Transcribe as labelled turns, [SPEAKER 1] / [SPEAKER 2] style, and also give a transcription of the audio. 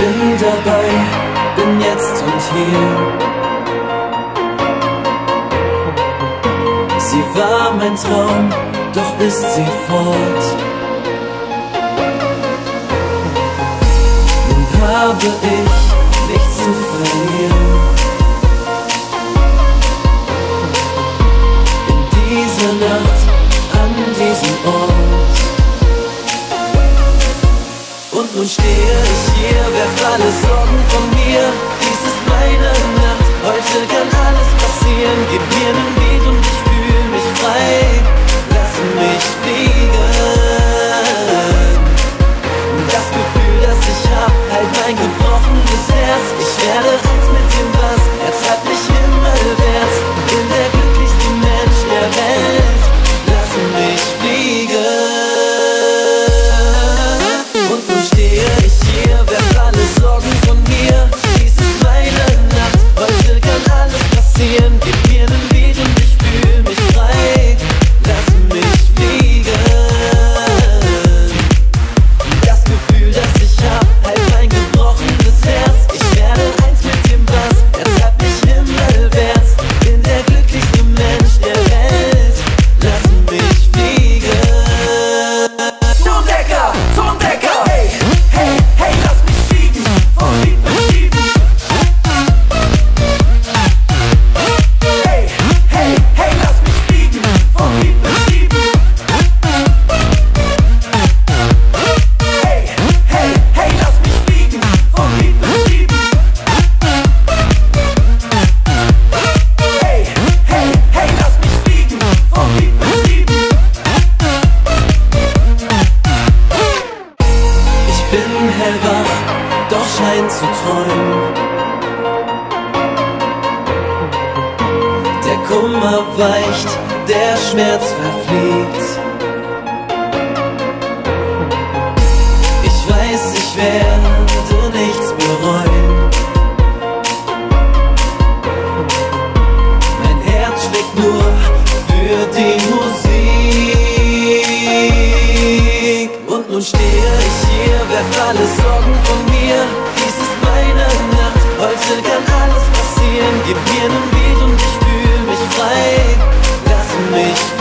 [SPEAKER 1] bin dabei, bin jetzt und hier. Sie war mein Traum, doch ist sie fort. Nun habe ich nichts zu verlieren. In dieser Nacht, an diesem Ort. Und nun stehe ich hier, werf alle Sorgen von mir. Dies ist meine Nacht, heute kann alles passieren. Gib mir nen Beat und ich fühl mich frei. Lass mich fliegen. Das Gefühl, das ich hab, halt mein gebrochenes Herz. Ich werde eins mit dem Bass, er treibt mich himmelwärts. Bin der glücklichste Mensch der Welt. Lass mich fliegen. Und nun stehe ich hier, werf alle Sorgen von mir. Dies ist meine Nacht, heute kann alles passieren. Gib mir nen Beat und ich fühl mich frei. Lass mich fliegen. Das Gefühl, das ich hab, halt mein gebrochenes Herz. Ich werde eins mit dem Bass, er treibt mich himmelwärts. Bin der glücklichste Mensch der Welt. Lass mich fliegen. Tondecker, Tondecker, hey, hey, hey, lass mich fliegen. Vom Beat beschieben. Hey, hey, hey, lass mich fliegen. Vom Beat beschieben. Hey, hey, hey, lass mich fliegen. Vom Beat beschieben. Hey, hey, hey, lass mich fliegen. Vom Beat beschieben. Ich bin hellwach, doch schein zu träumen. Der Kummer weicht, der Schmerz verfliegt. Ich weiß, ich werde nichts bereuen. Mein Herz schlägt nur für die Musik. Und nun stehe ich hier, werf alle Sorgen von mir. Dies ist meine Nacht, heute kann alles passieren. Gib mir nen Beat und ich fühl mich frei. Lass mich